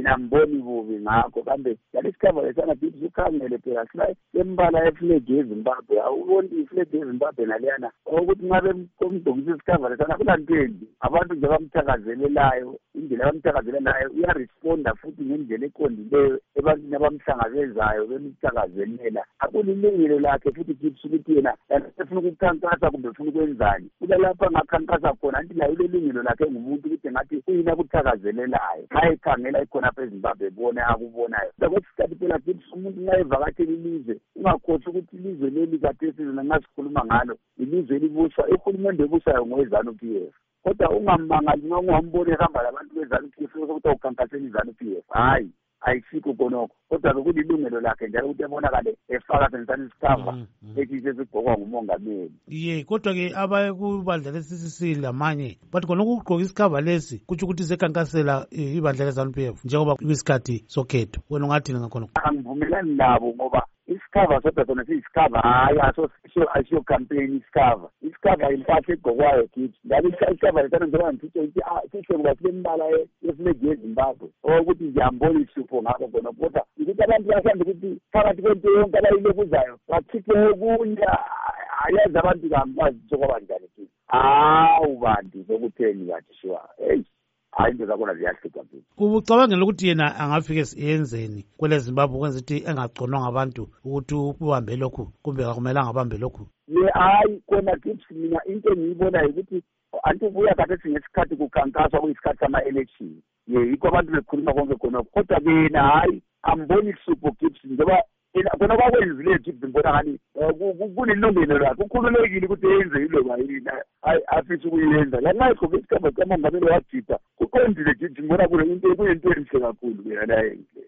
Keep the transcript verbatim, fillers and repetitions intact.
mina mboni bubi ngakho kambe lesikhava lesana Gibbs ukhangele phela sila embala eflag eZimbabwe awuboni iflag eZimbabwe naliyana ukuthi ngabe komdongisa isikhava lesana kulantweni abantu nje bamthakazelelayo indlela bamthakazelelayo uyaresponda futhi ngendlela eqondileyo ebantwini abamhlangabezayo bemthakazelela akulilungelo lakhe futhi Gibbs ukuthi yena efuna ukukhankasa kumbe efuna ukwenzani kula lapha ngakhankasa khona anti la ilelungelo lakhe ngumuntu ukuthi ngathi uyina kuthakazelelayo hayi khangela ikhona apha eZimbabwe bone akubonayo sakwesikhathi phela Gibbs umuntu nxa evakatshela ilizwe ungakhohlwa ukuthi ilizwe leli kade sizona ngasikhuluma ngalo ilizwe elibuswa uhulumende ebusayo ngoweZANU P F kodwa ungamangali nxa ungambona ehamba labantu beZANU P F ukuthi ukhankasela iZANU P F hayi ayisikho konoko kodwa kulilungelo lakhe njalo ukuthi ebonakale efaka sensani isikhava ethi sesigqokwa ngumongameli. Ye kodwa-ke abakubandla le-C C C lamanye bathi khona ukugqoka isikhava lesi kutsho ukuthi sekhankasela ibandla le-ZANU P F njengoba kwisikhathi sokhetho wena ungathini ngakhona? Angivumelani nabo ngoba isikhava sodwa sona siyisikhava hayi asiyo campaign isikhava isikhava impahla egqokwayo kithi ngabe isikhava lesana njengoba ngithutshe ukuthi sihle ngoba silembala yeflegi yeZimbabwe okuthi ngiyambona isipho ngakho khona kodwa ukuthi abantu bathanda ukuthi phakathi kwento yonke abayilebuzayo bakhiphe okunye ayazi abantu kambazi sokwaba njani kithi hawu bantu sokutheni kathi shiwa heyi hayi into zakhona ziyahlupha phela. Ubucabangela ukuthi yena angafike yenzeni kwele Zimbabwe ukwenza ukuthi engagconwa ngabantu ukuthi ubambe lokhu kumbe akumelanga abambe lokhu? Ye hayi kona Gibbs mina into engiyibonayo ukuthi anti kuya kade singesikhathi kukhankaswa kuyisikhathi sama-election ye yikho abantu bekhuluma konke khonokho kodwa-ke yena hayi amboni kusupho Gibbs njengoba khona kwakwenzileyo Gibbs ngibona ngani kunelungelo lakhe ukhululekile ukuthi yenze yiloba yini afisa ukuyenza lanxa egqoke isikhava sikamongameli wajida kuqondile Gibbs ngibona kule into kuyinto enhle kakhulu yena la yenhle.